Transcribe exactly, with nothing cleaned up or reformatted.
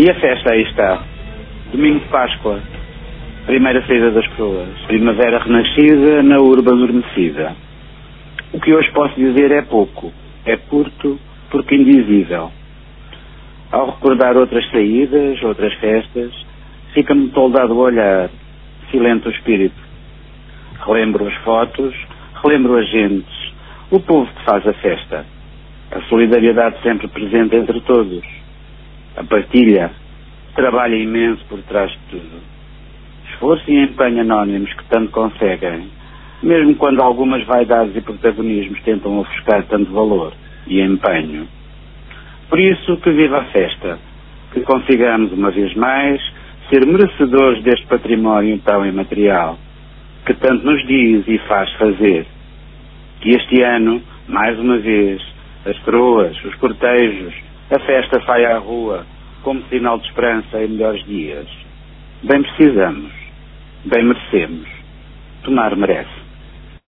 E a festa aí está. Domingo de Páscoa, primeira saída das coroas, primavera renascida na urba adormecida. O que hoje posso dizer é pouco, é curto, porque indizível. Ao recordar outras saídas, outras festas, fica-me toldado o olhar, silente o espírito. Relembro as fotos, relembro as gentes, o povo que faz a festa, a solidariedade sempre presente entre todos, a partilha, trabalho imenso por trás de tudo, esforço e empenho anónimos que tanto conseguem, mesmo quando algumas vaidades e protagonismos tentam ofuscar tanto valor e empenho. Por isso, que viva a festa, que consigamos uma vez mais ser merecedores deste património tão imaterial, que tanto nos diz e faz fazer. Que este ano, mais uma vez, as coroas, os cortejos, a festa saia à rua, como sinal de esperança em melhores dias. Bem precisamos, bem merecemos, Tomar merece.